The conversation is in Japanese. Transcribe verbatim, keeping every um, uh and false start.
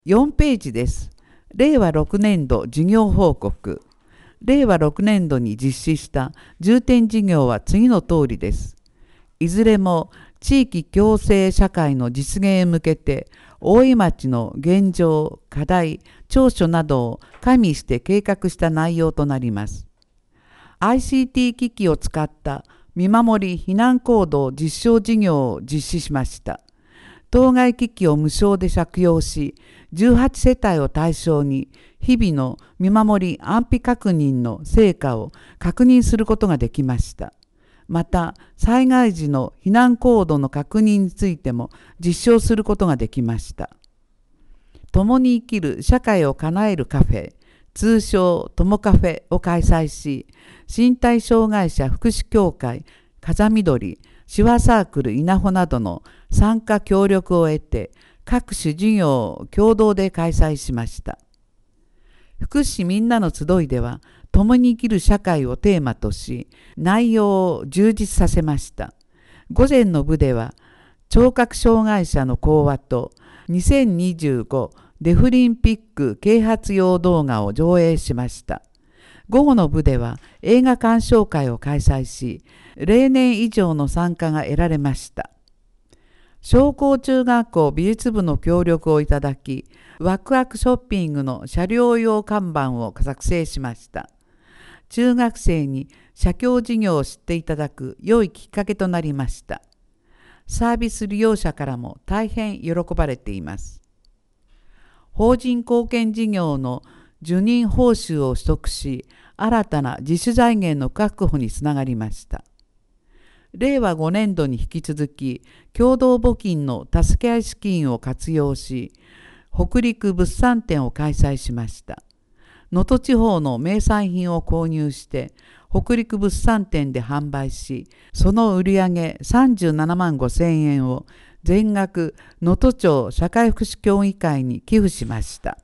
よんページです。れいわろくねんど事業報告。れいわろくねんどに実施した重点事業は次の通りです。いずれも地域共生社会の実現へ向けて、大井町の現状、課題、長所などを加味して計画した内容となります。アイシーティー 機器を使った見守り避難行動実証事業を実施しました。当該機器を無償で借用し、じゅうはちせたいを対象に日々の見守り安否確認の成果を確認することができました。また、災害時の避難行動の確認についても実証することができました。共に生きる社会を叶えるカフェ、通称ともカフェを開催し、身体障害者福祉協会、風見鶏、手話サークル稲穂などの参加協力を得て、各種事業を共同で開催しました。福祉みんなの集いでは、共に生きる社会をテーマとし、内容を充実させました。午前の部では、聴覚障害者の講話とにせんにじゅうごデフリンピック啓発用動画を上映しました。午後の部では映画鑑賞会を開催し、例年以上の参加が得られました。商工中学校美術部の協力をいただき、ワクワクショッピングの車両用看板を作成しました。中学生に社協事業を知っていただく良いきっかけとなりました。サービス利用者からも大変喜ばれています。法人貢献事業の受任報酬を取得し、新たな自主財源の確保につながりました。れいわごねんどに引き続き、共同募金の助け合い資金を活用し、北陸物産展を開催しました。能登地方の名産品を購入して、北陸物産展で販売し、その売上さんじゅうななまんごせんえんを全額能登町社会福祉協議会に寄付しました。